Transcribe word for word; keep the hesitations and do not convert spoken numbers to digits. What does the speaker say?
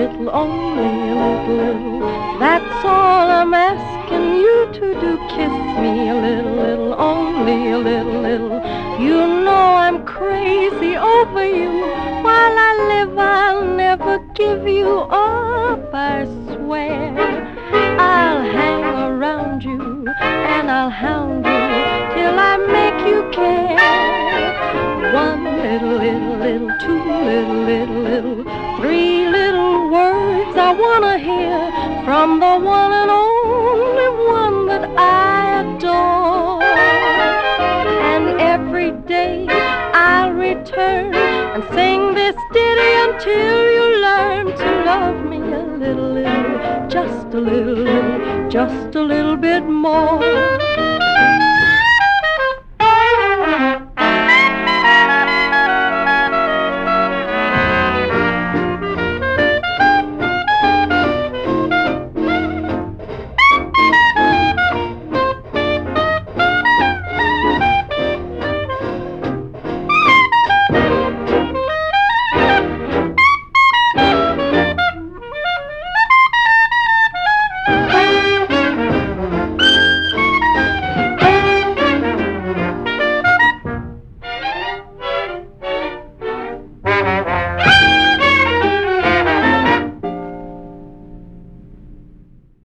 little, only a little, little. That's all I'm asking you to do. Kiss me a little, little, only a little, little. You know I'm crazy over you. While I live, I'll never give you up, I swear. I'll hang around you and I'll hound you till I make you care. One little, little, little, two little, little, little, three little words I wanna hear from the one and only one that I adore. And every day I'll return and sing this ditty until you learn to love me a little, little, just a little, little, just a little bit more.